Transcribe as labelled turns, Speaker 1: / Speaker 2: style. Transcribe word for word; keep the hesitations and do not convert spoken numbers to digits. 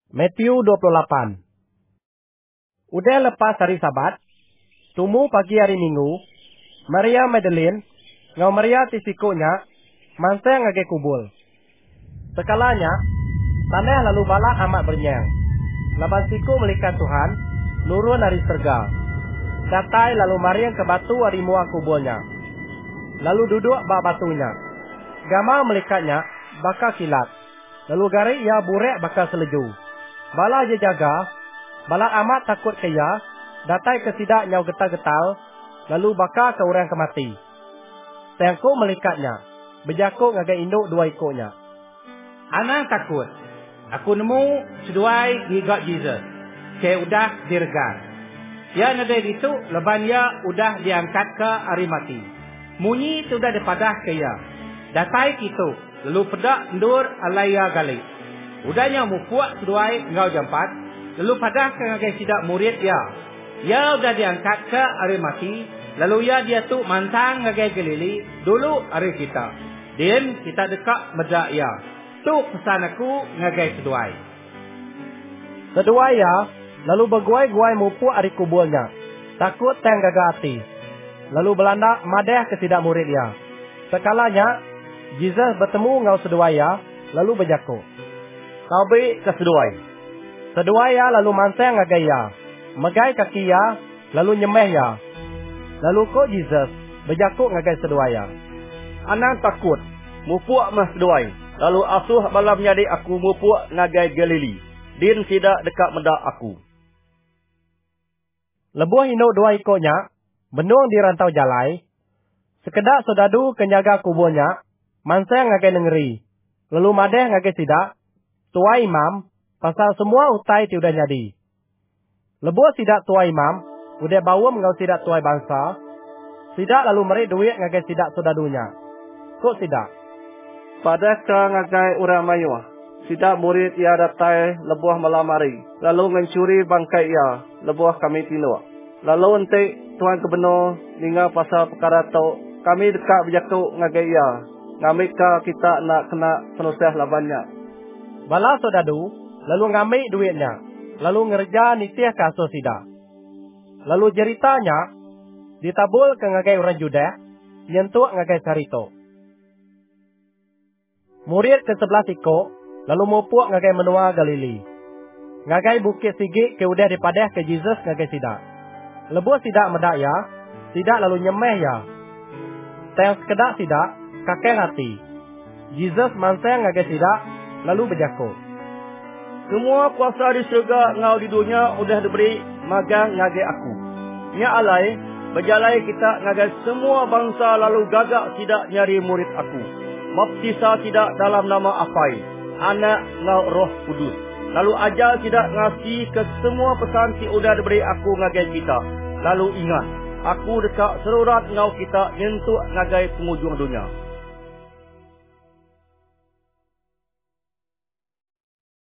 Speaker 1: Matius dua puluh delapan. Udah lepas hari Sabat, tumu pagi hari Minggu, Maria Magdalene, ngau Maria tisikonya, mansa ngage kubul. Sekalanya, tanah lalu bala amat bernyang. Laban siku melihat Tuhan, nurun dari surga. Datai lalu Maria ke batu hari mua kubulnya. Lalu duduk bak batunya. Gama melikatnya, bakal kilat. Lalu gari ia burek bakal seleju. Bala je jaga, bala amat takut ke ia, datai ke sidak nyau getal-getal, lalu bakal ke orang kemati. Tengku melikatnya, berjakuk ngagai induk dua ikutnya.
Speaker 2: Anak takut. Aku nemu seduai di God Jesus. Saya udah dirgan. Ya nadai itu, leban ya udah diangkat ke hari mati. Munyi itu udah dipadah ke ya. Datai itu, lalu pedak ndur alaya galik. Udahnya mupuak seduai ngau jampat, lalu padah ke ngagai sidak murid ya. Ya udah diangkat ke hari mati, lalu ya dia tu mantang ngagai gelili, dulu hari kita. Dan kita dekat medak ya. Tu pesan aku ngagai seduai.
Speaker 1: Seduai ya, lalu berguai-guai mupuak hari kubulnya. Takut teng gagal hati. Lalu belanda madah ke sidak murid ya. Sekalanya, Jesus bertemu ngau seduai ya, lalu berjakuk.
Speaker 3: Kau beri ke seduai.
Speaker 1: Seduai ya lalu mansang ngagai ya. Megai kaki ya, lalu nyemeh ya. Lalu ko Jesus berjakuk ngagai seduai ya.
Speaker 3: Anak takut, mupuak mah seduai. Lalu asuh balam nyadi aku mupuak ngagai Galili. Din tidak dekat medak aku.
Speaker 1: Lebuh induk dua ikutnya, benung di rantau jalai. Sekedak sodadu kenyaga kuburnya, mansang ngagai nengeri. Lalu madeh ngagai sidak. Tua imam, pasal semua utai tiudah nyadi. Lebuh sidak tua imam, udah bawa ngau sidak tuai bangsa. Sidak lalu merik duit ngagai sidak sodadunya. Kok sidak?
Speaker 3: Pada ka ngagai orang mayuah. Sidak murid ia datai lebuh malamari. Lalu mencuri bangkai ia, lebuh kami tinuk. Lalu ente tuan kebenar, ninga pasal perkara tau, kami dekat berjakuk ngagai ia. Ngamika kita nak kena penusah labannya.
Speaker 1: Bala sodadu, lalu ngambil duitnya, lalu ngerja nitiah kasus sidak. Lalu ceritanya, ditabul ke ngagai orang Judah, nyentuh ngagai sarito. Murid ke sebelah tiko, lalu mupuk ngagai menua Galili. Ngagai bukit sigi ke udah dipadah ke Jesus ngagai sidak. Lebuh sidak medak ya, sidak lalu nyemeh ya. Teng sekedak sidak, kakek hati. Jesus mansang ngagai sidak, lalu berjakuk.
Speaker 3: Semua kuasa di syurga ngau di dunia udah diberi magang ngagai aku. Nya alai, berjalai kita ngagai semua bangsa lalu gagak tidak nyari murid aku. Baptisa tidak dalam nama apai, anak ngau roh kudus. Lalu ajar tidak ngasih ke semua pesan si udah diberi aku ngagai kita. Lalu ingat, aku dekat serurat ngau kita nyentuh ngagai penghujung dunia.